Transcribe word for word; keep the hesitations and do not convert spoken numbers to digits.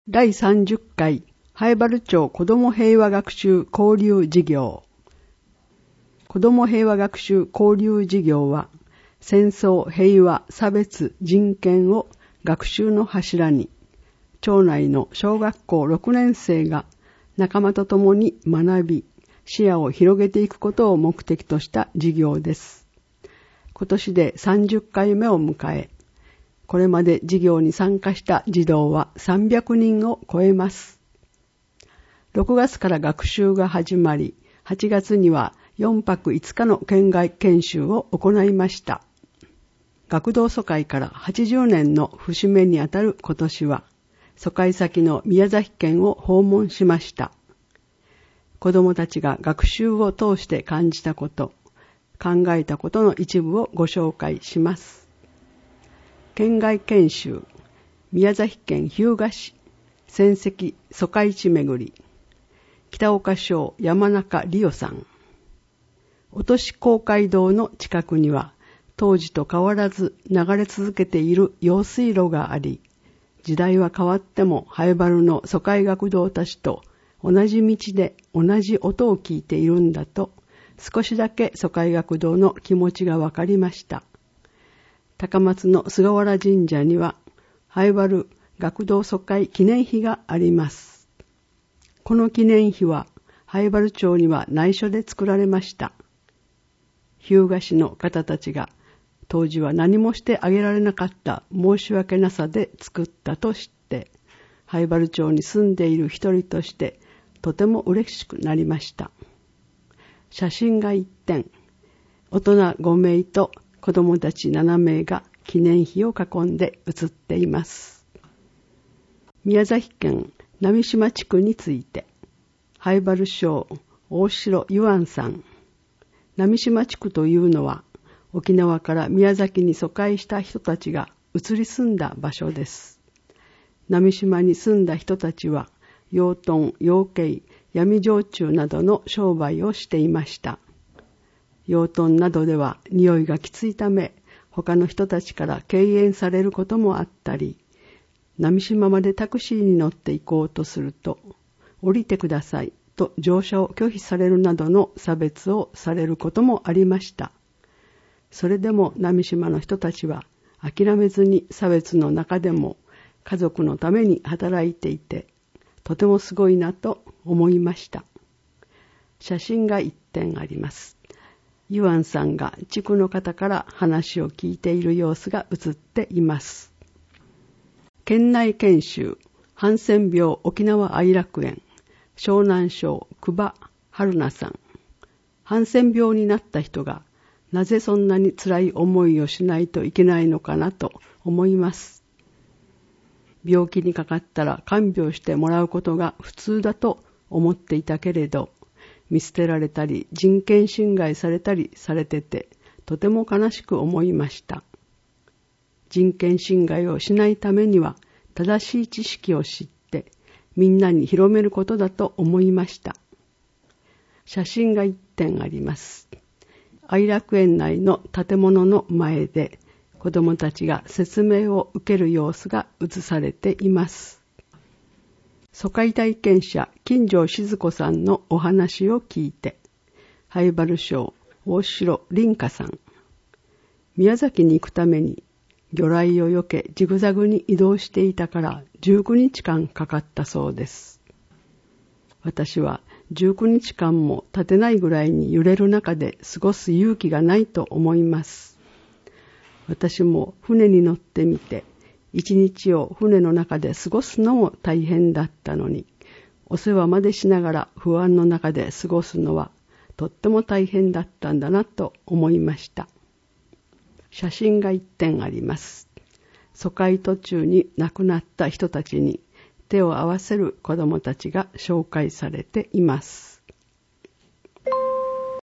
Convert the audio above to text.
だいさんじゅっかい南風原町子ども平和学習交流事業。子ども平和学習交流事業は、戦争、平和、差別、人権を学習の柱に、町内の小学校ろくねん生が仲間と共に学び、視野を広げていくことを目的とした事業です。今年でさんじゅっかいめを迎え、これまで事業に参加した児童はさんびゃくにんを超えます。ろくがつから学習が始まり、はちがつにはよんぱくいつかの県外研修を行いました。学童疎開からはちじゅうねんの節目にあたる今年は、疎開先の宮崎県を訪問しました。子どもたちが学習を通して感じたこと、考えたことの一部をご紹介します。県外研修、宮崎県日向市、戦跡疎開地めぐり、北岡省山中理代さん。落とし公会堂の近くには、当時と変わらず流れ続けている用水路があり、時代は変わっても南風の疎開学童たちと同じ道で同じ音を聞いているんだと、少しだけ疎開学童の気持ちがわかりました。高松の菅原神社には、南風学童疎開記念碑があります。この記念碑は、南風町には内緒で作られました。日向市の方たちが、当時は何もしてあげられなかった申し訳なさで作ったと知って、南風町に住んでいる一人として、とても嬉しくなりました。写真がいってん、大人ごめいと子供たちななめいが記念碑を囲んで写っています。宮崎県波島地区について、南風省大城ゆあんさん。波島地区というのは、沖縄から宮崎に疎開した人たちが移り住んだ場所です。波島に住んだ人たちは、養豚、養鶏、闇焼酎などの商売をしていました。養豚などでは匂いがきついため、他の人たちから敬遠されることもあったり、波島までタクシーに乗って行こうとすると、降りてくださいと乗車を拒否されるなどの差別をされることもありました。それでも波島の人たちは諦めずに差別の中でも家族のために働いていて、とてもすごいなと思いました。写真が一点あります。ユアンさんが地区の方から話を聞いている様子が写っています。県内研修、ハンセン病沖縄愛楽園、湘南省久保春菜さん。ハンセン病になった人がなぜそんなに辛い思いをしないといけないのかなと思います。病気にかかったら看病してもらうことが普通だと思っていたけれど、見捨てられたり人権侵害されたりされてて、とても悲しく思いました。人権侵害をしないためには、正しい知識を知って、みんなに広めることだと思いました。写真が一点あります。愛楽園内の建物の前で、子どもたちが説明を受ける様子が写されています。疎開体験者金城静子さんのお話を聞いて、南風省大城凛香さん。宮崎に行くために魚雷を避けジグザグに移動していたからじゅうくにちかんかかったそうです。私はじゅうくにちかんも立てないぐらいに揺れる中で過ごす勇気がないと思います。私も船に乗ってみて、一日を船の中で過ごすのも大変だったのに、お世話までしながら不安の中で過ごすのはとっても大変だったんだなと思いました。写真が一点あります。疎開途中に亡くなった人たちに手を合わせる子どもたちが紹介されています。